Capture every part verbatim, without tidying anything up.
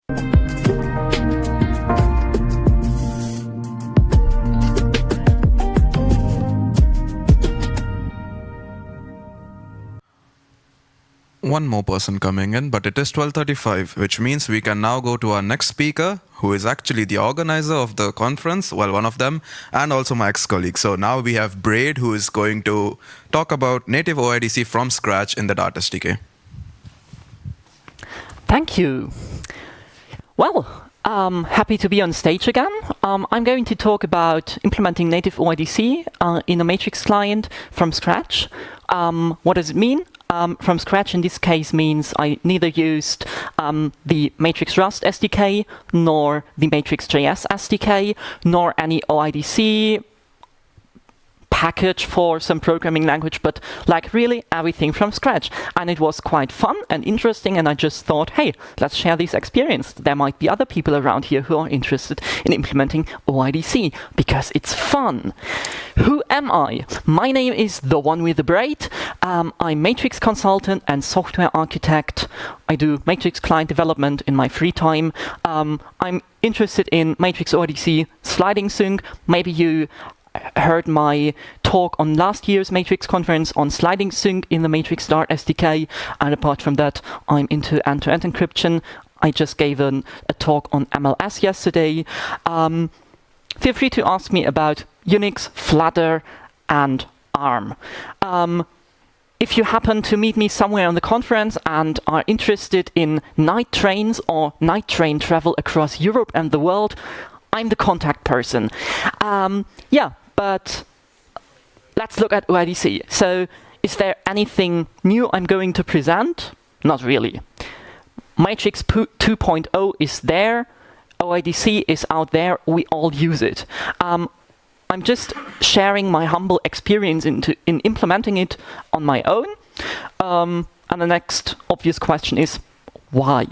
One more person coming in, but it is twelve thirty-five, which means we can now go to our next speaker, who is actually the organizer of the conference, well, one of them, and also my ex-colleague. So now we have Braid, who is going to talk about native O I D C from scratch in the Dart S D K. Thank you. Well, um, happy to be on stage again. Um, I'm going to talk about implementing native O I D C uh, in a Matrix client from scratch. Um, what does it mean? Um, from scratch in this case means I neither used um, the Matrix Rust S D K, nor the Matrix J S S D K, nor any O I D C package for some programming language, but like really everything from scratch. And it was quite fun and interesting, and I just thought, hey, let's share this experience. There might be other people around here who are interested in implementing O I D C, because it's fun. Who am I? My name is the one with the braid. Um, I'm Matrix consultant and software architect. I do Matrix client development in my free time. Um, I'm interested in Matrix O I D C sliding sync. Maybe you heard my talk on last year's Matrix conference on sliding sync in the Matrix Dart S D K, and apart from that, I'm into end-to-end encryption. I just gave an, a talk on M L S yesterday. Um, feel free to ask me about Unix, Flutter, and ARM. Um, if you happen to meet me somewhere on the conference and are interested in night trains or night train travel across Europe and the world, I'm the contact person. Um, yeah, but let's look at O I D C. So, is there anything new I'm going to present? Not really. Matrix two point oh is there. O I D C is out there. We all use it. Um, I'm just sharing my humble experience into, in implementing it on my own. Um, and the next obvious question is, why?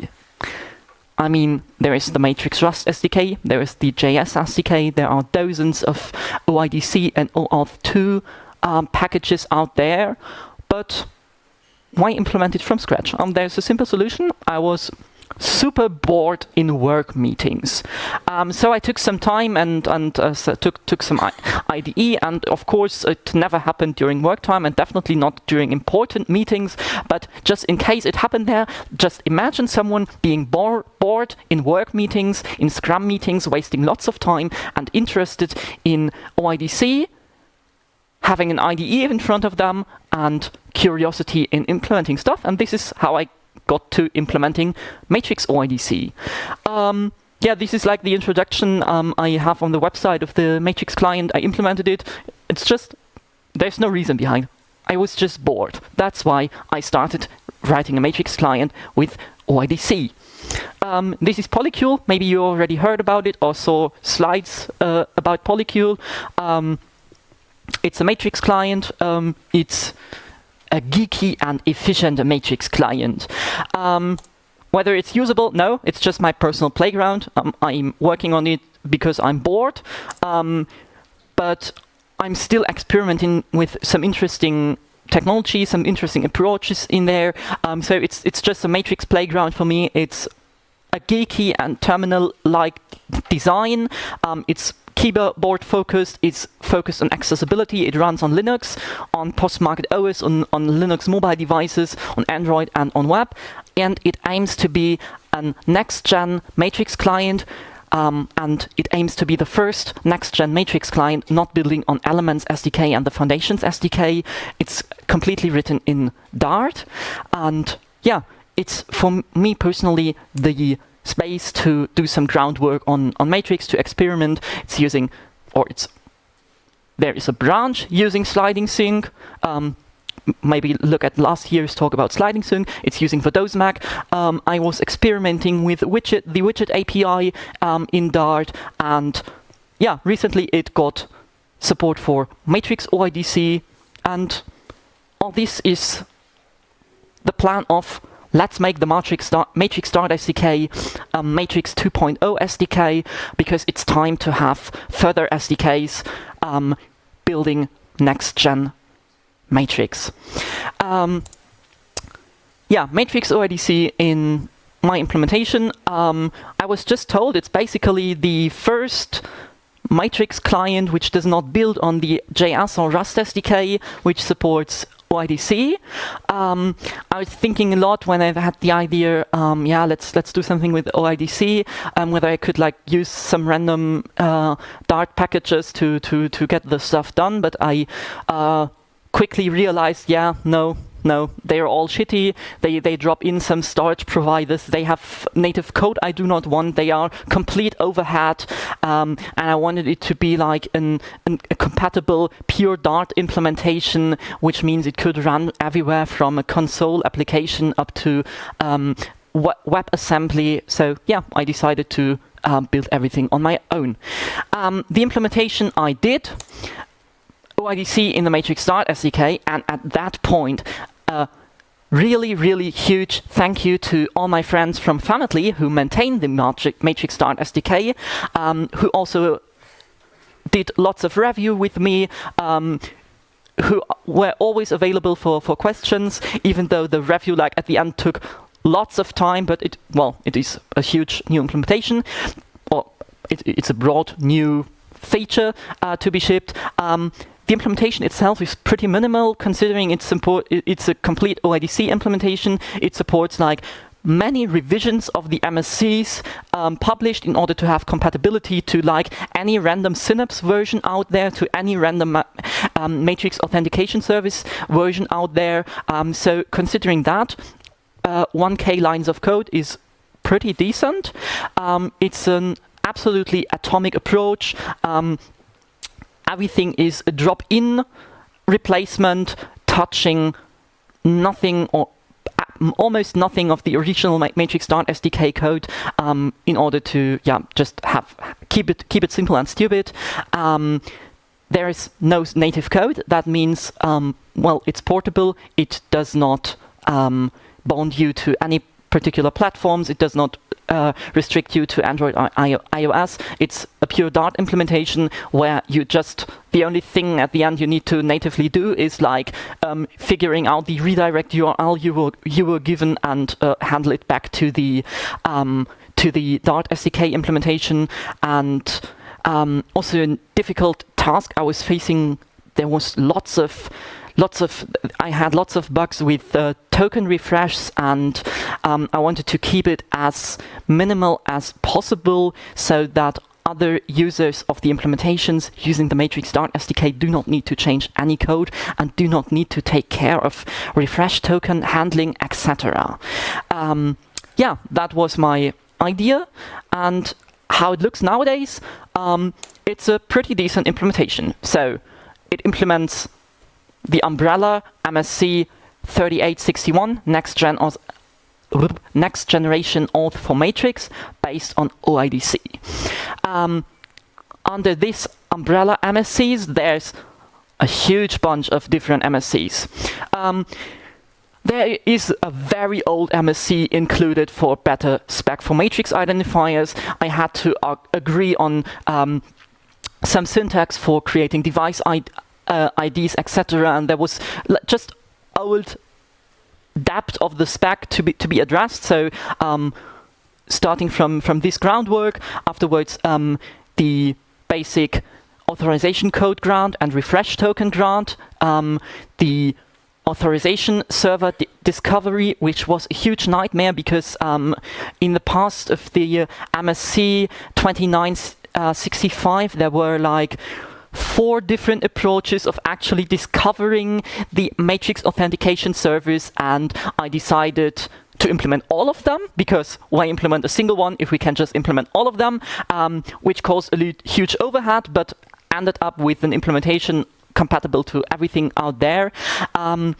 I mean, there is the Matrix Rust S D K, there is the J S S D K, there are dozens of O I D C and O auth two um, packages out there, but why implement it from scratch? Um, there's a simple solution. I was super bored in work meetings. Um, so I took some time and, and uh, so took, took some I D E, and of course it never happened during work time and definitely not during important meetings, but just in case it happened there, just imagine someone being bore, bored in work meetings, in Scrum meetings, wasting lots of time and interested in O I D C, having an I D E in front of them and curiosity in implementing stuff, and this is how I got to implementing Matrix O I D C. Um, yeah, this is like the introduction um, I have on the website of the Matrix client. I implemented it. It's just, there's no reason behind. I was just bored. That's why I started writing a Matrix client with O I D C. Um, this is Polycule. Maybe you already heard about it or saw slides uh, about Polycule. Um, it's a Matrix client. Um, it's a geeky and efficient Matrix client. Um, whether it's usable, no, it's just my personal playground. Um, I'm working on it because I'm bored, um, but I'm still experimenting with some interesting technology, some interesting approaches in there. Um, so it's it's just a Matrix playground for me. It's a geeky and terminal-like design. Um, it's keyboard focused, it's focused on accessibility, it runs on Linux, on post-market O S, on, on Linux mobile devices, on Android and on web, and it aims to be a next-gen Matrix client, um, and it aims to be the first next-gen Matrix client not building on Elements S D K and the Foundations S D K. It's completely written in Dart, and yeah, it's for me personally the space to do some groundwork on, on Matrix, to experiment. It's using, or it's, there is a branch using sliding sync. Um, maybe look at last year's talk about sliding sync. It's using Vodosmac. Um, I was experimenting with widget, the widget A P I um, in Dart, and yeah, recently it got support for Matrix O I D C, and all this is the plan of let's make the Matrix Dart, Matrix Dart S D K a Matrix two point oh S D K, because it's time to have further S D Ks um, building next-gen Matrix. Um, yeah, Matrix O I D C in my implementation, um, I was just told it's basically the first Matrix client which does not build on the J S or Rust S D K, which supports O I D C. Um, I was thinking a lot when I had the idea, um, yeah, let's let's do something with O I D C, um, whether I could like use some random uh, Dart packages to to to get the stuff done. But I uh, quickly realized, yeah, no. No, they're all shitty. They they drop in some storage providers. They have native code I do not want. They are complete overhead, um, and I wanted it to be like an, an a compatible pure Dart implementation, which means it could run everywhere from a console application up to um, WebAssembly. So yeah, I decided to um, build everything on my own. Um, the implementation I did. O I D C in the Matrix Dart S D K, and at that point, a really, really huge thank you to all my friends from Family who maintained the Matrix Dart S D K, um, who also did lots of review with me, um, who were always available for, for questions, even though the review like at the end took lots of time, but it, well, it is a huge new implementation, or it, it's a broad new feature uh, to be shipped. Um, The implementation itself is pretty minimal, considering it's, support, it's a complete O I D C implementation. It supports like many revisions of the M S Cs um, published in order to have compatibility to like any random Synapse version out there, to any random um, Matrix authentication service version out there. Um, so considering that, uh, one K lines of code is pretty decent. Um, it's an absolutely atomic approach. Um, Everything is a drop-in replacement, touching nothing or almost nothing of the original Matrix Dart S D K code, um, in order to, yeah, just have keep it keep it simple and stupid. Um, there is no native code. That means, um, well, it's portable. It does not um, bond you to any particular platforms. It does not Uh, restrict you to Android or iOS. It's a pure Dart implementation where you just, the only thing at the end you need to natively do is like um, figuring out the redirect U R L you were you were given and uh, handle it back to the um, to the Dart S D K implementation. And um, also a difficult task I was facing. There was lots of Lots of, I had lots of bugs with uh, token refreshes, and um, I wanted to keep it as minimal as possible so that other users of the implementations using the Matrix Dart S D K do not need to change any code and do not need to take care of refresh token handling, et cetera. Um, yeah, that was my idea, and how it looks nowadays, um, it's a pretty decent implementation. So it implements the umbrella M S C thirty-eight sixty-one next gen auth next generation auth for Matrix based on O I D C. Um, under this umbrella M S Cs, there's a huge bunch of different M S Cs. Um, there is a very old M S C included for better spec for Matrix identifiers. I had to uh, agree on um, some syntax for creating device I D. Uh, I Ds, et cetera, and there was just old depth of the spec to be to be addressed. So, um, starting from from this groundwork, afterwards um, the basic authorization code grant and refresh token grant, um, the authorization server di discovery, which was a huge nightmare because um, in the past of the uh, M S C twenty-nine sixty-five, there were like four different approaches of actually discovering the Matrix authentication service, and I decided to implement all of them, because why implement a single one if we can just implement all of them, um, which caused a huge overhead, but ended up with an implementation compatible to everything out there. Um,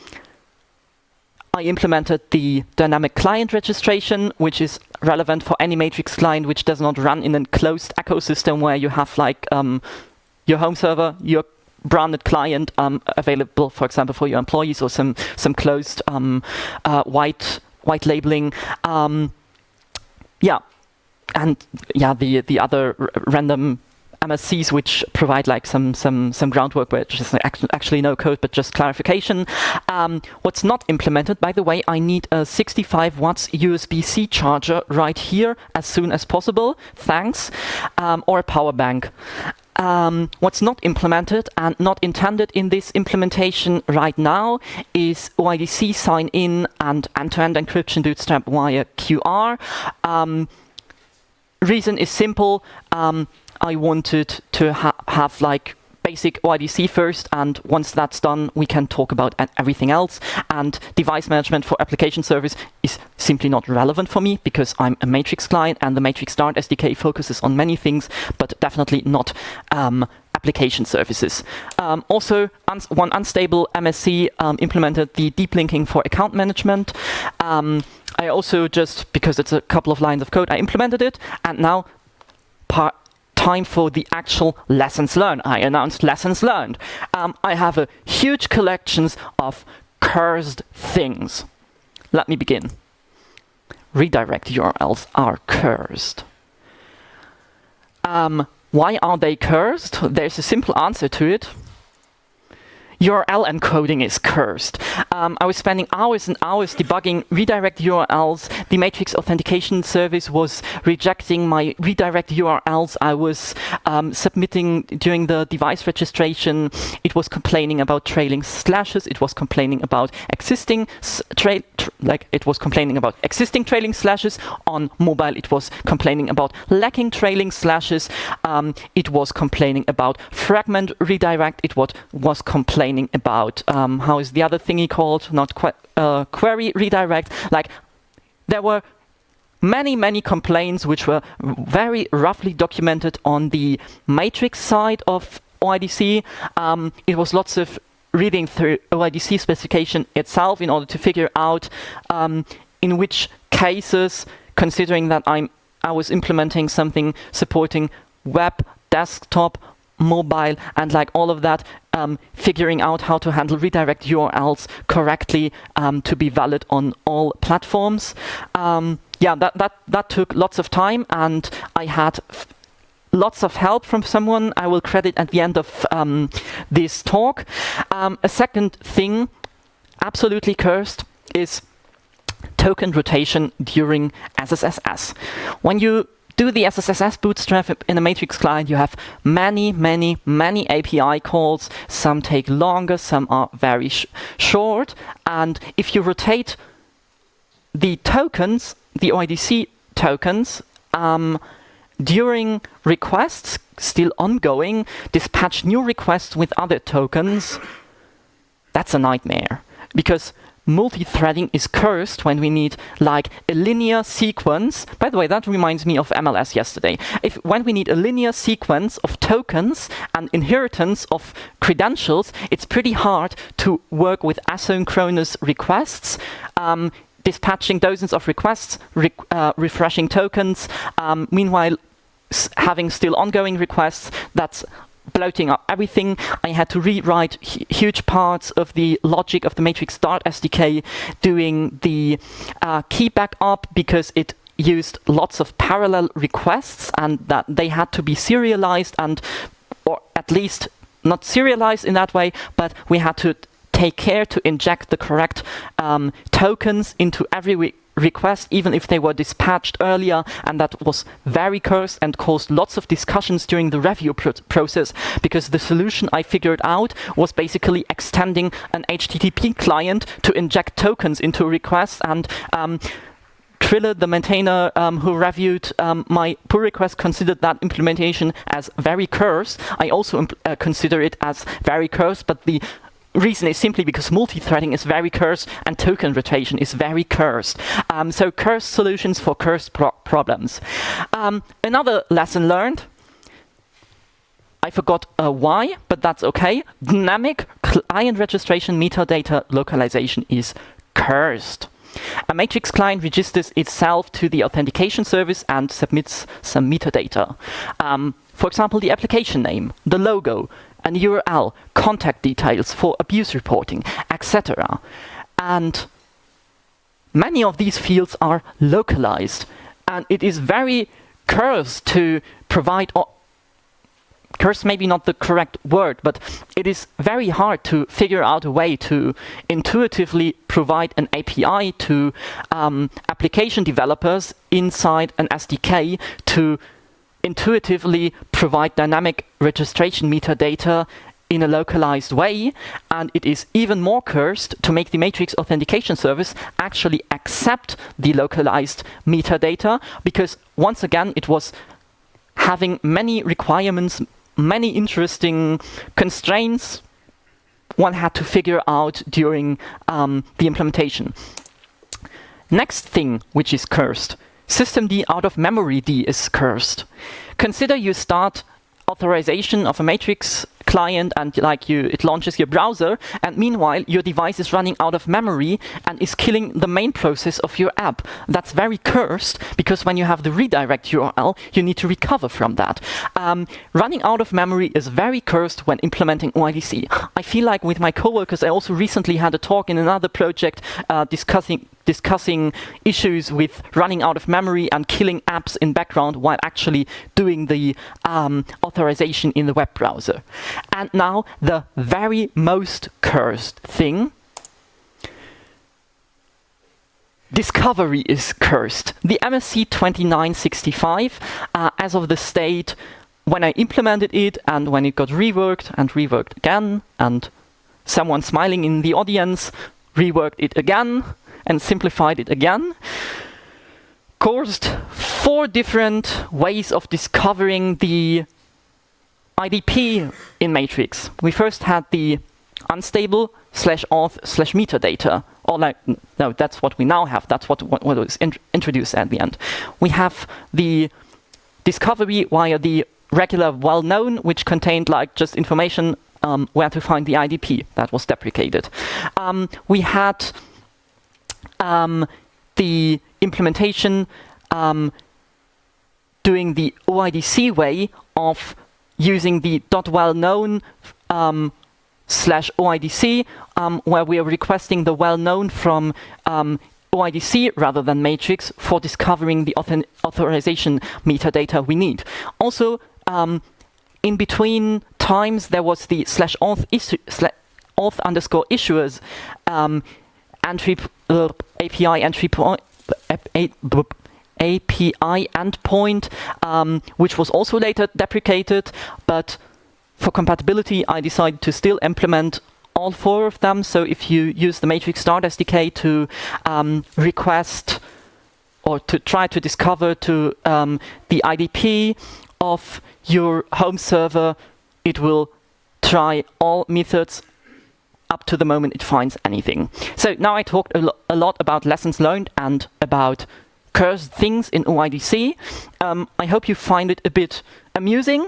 I implemented the dynamic client registration, which is relevant for any Matrix client which does not run in a closed ecosystem where you have like um, your home server, your branded client um, available, for example, for your employees, or some some closed um, uh, white white labeling. Um, yeah, and yeah, the the other r random M S Cs which provide like some some some groundwork, which is actually no code, but just clarification. Um, what's not implemented, by the way, I need a sixty-five watts U S B C charger right here as soon as possible. Thanks, um, or a power bank. Um, what's not implemented and not intended in this implementation right now is O I D C sign-in and end-to-end encryption bootstrap via Q R. Um, reason is simple. Um, I wanted to ha have like basic O I D C first, and once that's done, we can talk about everything else. And device management for application service is simply not relevant for me because I'm a Matrix client, and the Matrix Start S D K focuses on many things, but definitely not um, application services. Um, also, un one unstable M S C um, implemented the deep linking for account management. Um, I also just, because it's a couple of lines of code, I implemented it, and now part time for the actual lessons learned. I announced lessons learned. Um, I have a huge collections of cursed things. Let me begin. Redirect U R Ls are cursed. Um, why are they cursed? There's a simple answer to it. U R L encoding is cursed. Um, I was spending hours and hours debugging redirect U R Ls. The Matrix authentication service was rejecting my redirect U R Ls. I was um, submitting during the device registration. It was complaining about trailing slashes. It was complaining about existing trail, tra like it was complaining about existing trailing slashes on mobile. It was complaining about lacking trailing slashes. Um, it was complaining about fragment redirect. It was was complaining about um, how is the other thingy called? Not qu uh, query redirect. Like there were many, many complaints which were very roughly documented on the Matrix side of O I D C. Um, it was lots of reading through O I D C specification itself in order to figure out um, in which cases, considering that I'm I was implementing something supporting web, desktop, mobile, and like all of that, um, figuring out how to handle redirect U R Ls correctly um, to be valid on all platforms. Um, yeah, that, that, that took lots of time, and I had f lots of help from someone I will credit at the end of um, this talk. Um, a second thing, absolutely cursed, is token rotation during S S S S. When you do the S S S S bootstrap in a Matrix client, you have many, many, many A P I calls. Some take longer, some are very sh short. And if you rotate the tokens, the O I D C tokens, um, during requests, still ongoing, dispatch new requests with other tokens, that's a nightmare. Because multi-threading is cursed when we need like a linear sequence. By the way, that reminds me of M L S yesterday. If when we need a linear sequence of tokens and inheritance of credentials, it's pretty hard to work with asynchronous requests, um, dispatching dozens of requests, re uh, refreshing tokens. Um, meanwhile, s having still ongoing requests, that's bloating up everything. I had to rewrite huge parts of the logic of the Matrix Start S D K doing the uh, key backup because it used lots of parallel requests and that they had to be serialized, and or at least not serialized in that way, but we had to take care to inject the correct um, tokens into every re request, even if they were dispatched earlier, and that was very cursed and caused lots of discussions during the review pro process, because the solution I figured out was basically extending an H T T P client to inject tokens into requests, and um, Triller, the maintainer um, who reviewed um, my pull request, considered that implementation as very cursed. I also uh, consider it as very cursed, but the reason is simply because multi-threading is very cursed and token rotation is very cursed. Um, so cursed solutions for cursed pro problems. Um, another lesson learned, I forgot uh, why, but that's okay. Dynamic client registration metadata localization is cursed. A Matrix client registers itself to the authentication service and submits some metadata. Um, for example, the application name, the logo, an U R L, contact details for abuse reporting, et cetera. And many of these fields are localized, and it is very cursed to provide cursed maybe not the correct word, but it is very hard to figure out a way to intuitively provide an A P I to um, application developers inside an S D K to intuitively provide dynamic registration metadata in a localized way, and it is even more cursed to make the Matrix authentication service actually accept the localized metadata, because once again it was having many requirements, many interesting constraints one had to figure out during um, the implementation. Next thing which is cursed, systemd out of memory D is cursed. Consider you start authorization of a Matrix client and like you, it launches your browser, and meanwhile your device is running out of memory and is killing the main process of your app. That's very cursed, because when you have the redirect U R L, you need to recover from that. Um, running out of memory is very cursed when implementing O I D C. I feel like with my coworkers, I also recently had a talk in another project uh, discussing discussing issues with running out of memory and killing apps in background while actually doing the um, authorization in the web browser. And now the very most cursed thing. Discovery is cursed. The M S C twenty-nine sixty-five, uh, as of the state when I implemented it and when it got reworked and reworked again, and someone smiling in the audience reworked it again and simplified it again, caused four different ways of discovering the I D P in Matrix. We first had the unstable slash auth slash metadata, or like, no, that's what we now have. That's what, what, what was in introduced at the end. We have the discovery via the regular well-known, which contained like just information um, where to find the I D P. That was deprecated. Um, we had um, the implementation um, doing the O I D C way of using the dot well-known um, slash O I D C, um, where we are requesting the well-known from um, O I D C rather than Matrix for discovering the author authorization metadata we need. Also, um, in between times, there was the slash auth, slash auth underscore issuers um, entry uh, A P I entry point. A P I endpoint, um, which was also later deprecated, but for compatibility, I decided to still implement all four of them. So if you use the Matrix Start S D K to um, request or to try to discover to um, the I D P of your home server, it will try all methods up to the moment it finds anything. So now I talked a, lo a lot about lessons learned and about cursed things in O I D C. Um, I hope you find it a bit amusing.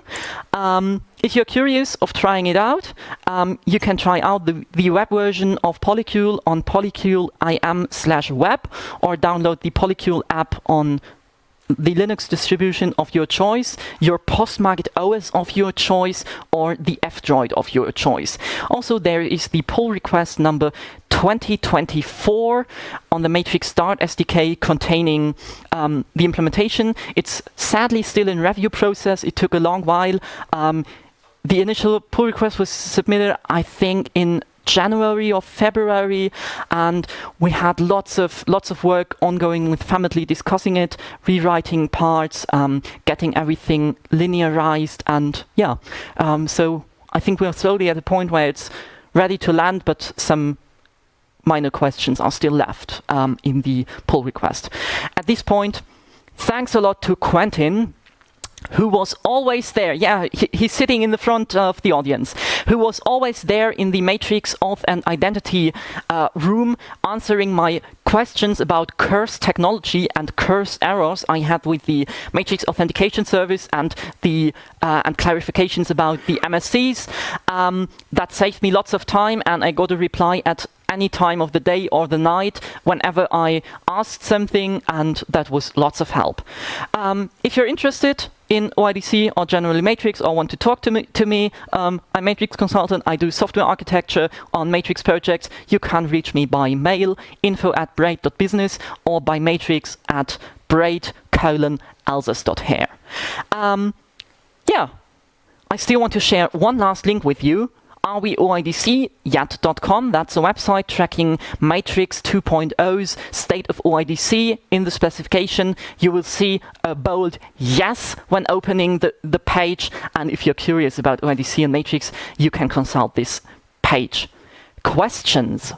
Um, if you're curious of trying it out, um, you can try out the, the web version of Polycule on polycule.im slash web, or download the Polycule app on the Linux distribution of your choice, your post-market O S of your choice, or the F-Droid of your choice. Also, there is the pull request number twenty twenty-four on the Matrix Start S D K containing um, the implementation. It's sadly still in review process. It took a long while. Um, the initial pull request was submitted, I think, in January or February, and we had lots of lots of work ongoing with Family discussing it, rewriting parts, um, getting everything linearized, and yeah. Um, so I think we're slowly at a point where it's ready to land, but some minor questions are still left um, in the pull request. At this point, thanks a lot to Quentin, who was always there. Yeah, he, he's sitting in the front of the audience, who was always there in the Matrix Auth and Identity uh, room, answering my questions about cursed technology and cursed errors I had with the Matrix Authentication Service and the uh, and clarifications about the M S Cs. Um, that saved me lots of time, and I got a reply at any time of the day or the night whenever I asked something, and that was lots of help. Um, if you're interested in O I D C or generally Matrix, or want to talk to me, to me um, I'm Matrix consultant. I do software architecture on Matrix projects. You can reach me by mail, info at braid dot business, or by matrix at braid colon alsace dot hair. Um, yeah, I still want to share one last link with you. Are we O I D C yet dot com? That's a website tracking Matrix two point oh's state of O I D C. In the specification, you will see a bold yes when opening the, the page. And if you're curious about O I D C and Matrix, you can consult this page. Questions?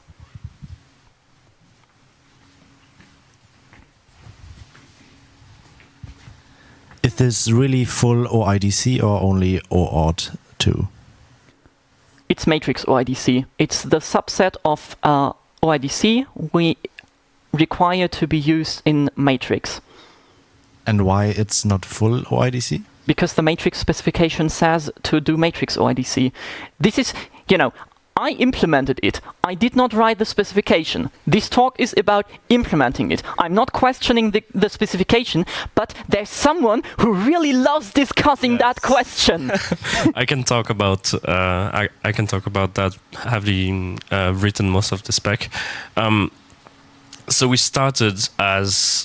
Is this really full O I D C or only O auth two? It's Matrix O I D C. It's the subset of uh, O I D C we require to be used in Matrix. And why it's not full O I D C? Because the Matrix specification says to do Matrix O I D C. This is, you know, I implemented it. I did not write the specification. This talk is about implementing it. I'm not questioning the, the specification, but there's someone who really loves discussing Yes. that question. I can talk about uh, I, I can talk about that, having uh, written most of the spec. Um, so we started as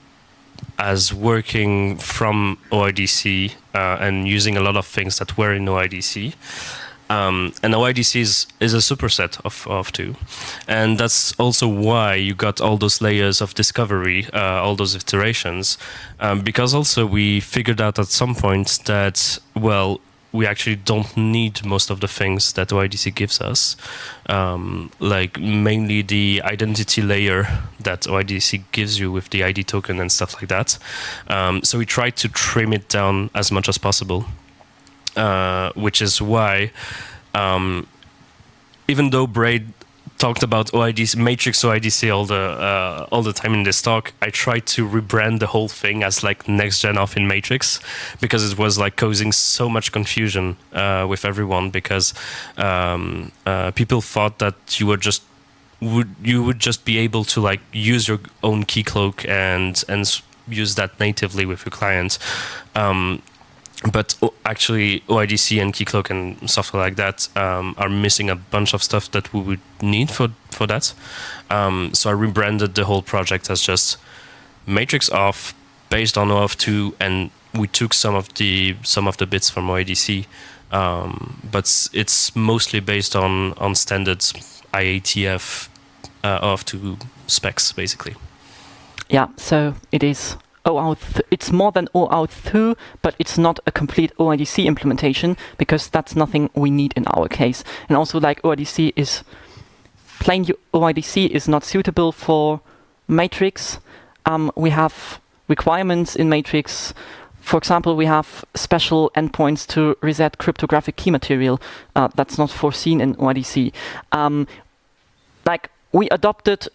as working from O I D C uh, and using a lot of things that were in O I D C. Um, and O I D C is, is a superset of of two, and that's also why you got all those layers of discovery, uh, all those iterations, um, because also we figured out at some point that, well, we actually don't need most of the things that O I D C gives us, um, like mainly the identity layer that O I D C gives you with the I D token and stuff like that. Um, so we tried to trim it down as much as possible. Uh, which is why, um, even though Braid talked about O I D C, Matrix O I D C all the uh, all the time in this talk, I tried to rebrand the whole thing as like next gen off in Matrix, because it was like causing so much confusion uh, with everyone, because um, uh, people thought that you were just would you would just be able to like use your own keycloak and and use that natively with your client. Um, But actually, O I D C and Keycloak and software like that um, are missing a bunch of stuff that we would need for for that. Um, so I rebranded the whole project as just Matrix Auth based on O auth two, and we took some of the some of the bits from O I D C, um, but it's mostly based on on standard I A T F uh, O auth two specs, basically. Yeah, so it is O auth. It's more than O auth two, but it's not a complete O I D C implementation, because that's nothing we need in our case. And also, like, O I D C is plain O I D C is not suitable for Matrix. Um, we have requirements in Matrix. For example, we have special endpoints to reset cryptographic key material. Uh, that's not foreseen in O I D C. Um, like, we adopted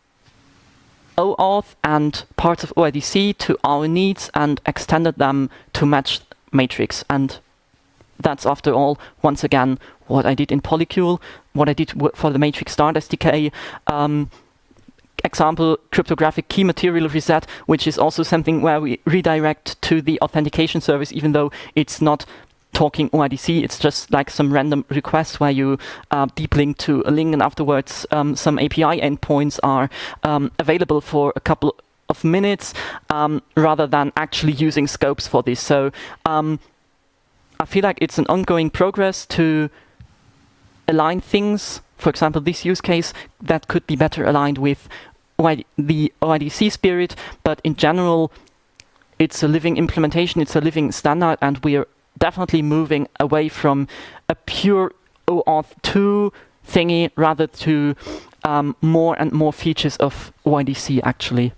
O auth and parts of O I D C to our needs and extended them to match Matrix. And that's, after all, once again, what I did in Polycule, what I did w- for the Matrix Start S D K. Um, example, cryptographic key material reset, which is also something where we redirect to the authentication service, even though it's not talking O I D C, it's just like some random request where you uh, deep link to a link, and afterwards um, some A P I endpoints are um, available for a couple of minutes, um, rather than actually using scopes for this. So um, I feel like it's an ongoing progress to align things. For example, this use case that could be better aligned with O I D- the O I D C spirit, but in general, it's a living implementation, it's a living standard, and we're definitely moving away from a pure O auth two thingy, rather to um, more and more features of O I D C, actually.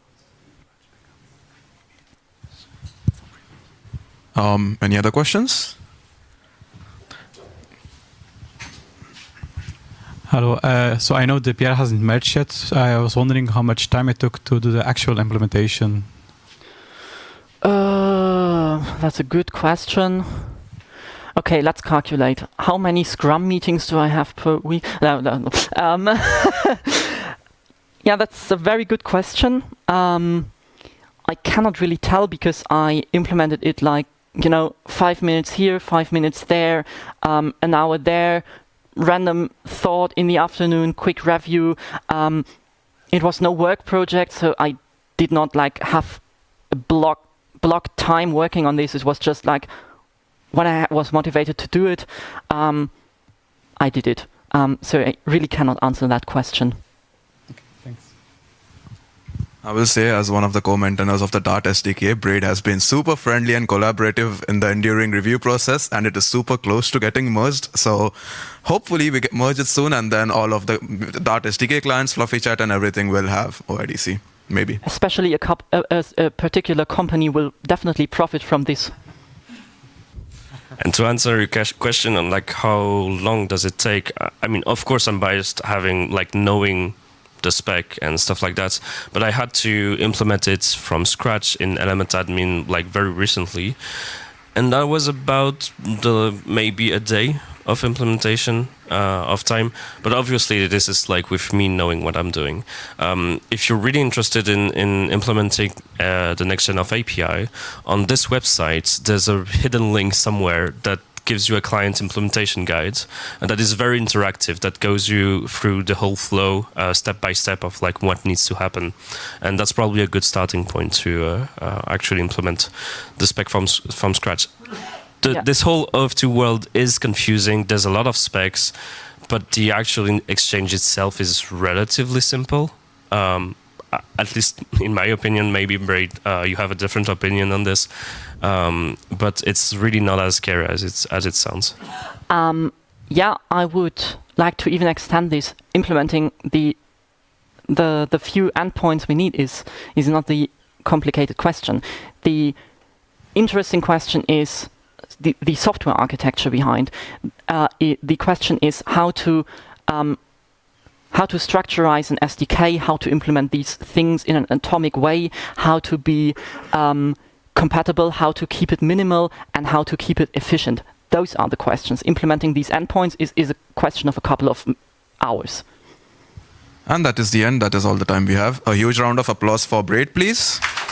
Um, any other questions? Hello. Uh, so I know the P R hasn't merged yet. I was wondering how much time it took to do the actual implementation. Uh, that's a good question. Okay, let's calculate. How many Scrum meetings do I have per week? No, no, no. Um, yeah, that's a very good question. Um, I cannot really tell, because I implemented it like, you know, five minutes here, five minutes there, um, an hour there, random thought in the afternoon, quick review. Um, it was no work project, so I did not like have a block block time working on this. It was just like when I was motivated to do it, um, I did it. Um, so I really cannot answer that question. Thanks. I will say, as one of the co-maintainers of the Dart S D K, Braid has been super friendly and collaborative in the enduring review process, and it is super close to getting merged. So hopefully we get merged soon, and then all of the Dart S D K clients, Fluffy Chat and everything will have O I D C, maybe. Especially a, cup, a, a, a particular company will definitely profit from this. And to answer your question on like how long does it take, I mean, of course I'm biased having like knowing the spec and stuff like that, but I had to implement it from scratch in Element Admin like very recently, and that was about the maybe a day of implementation uh, of time. But obviously this is like with me knowing what I'm doing. Um, if you're really interested in, in implementing uh, the next gen of A P I, on this website there's a hidden link somewhere that gives you a client implementation guide, and that is very interactive, that goes you through the whole flow uh, step by step of like what needs to happen. And that's probably a good starting point to uh, uh, actually implement the spec from, from scratch. The, Yeah. This whole O auth two world is confusing. There's a lot of specs, but the actual exchange itself is relatively simple. Um, at least in my opinion, maybe Braid, uh, you have a different opinion on this, um, but it's really not as scary as it's as it sounds. Um, yeah, I would like to even extend this. Implementing the the the few endpoints we need is is not the complicated question. The interesting question is the the software architecture behind. Uh, it, the question is how to um, how to structurize an S D K, how to implement these things in an atomic way, how to be um, compatible, how to keep it minimal, and how to keep it efficient. Those are the questions. Implementing these endpoints is, is a question of a couple of hours. And that is the end. That is all the time we have. A huge round of applause for Braid, please.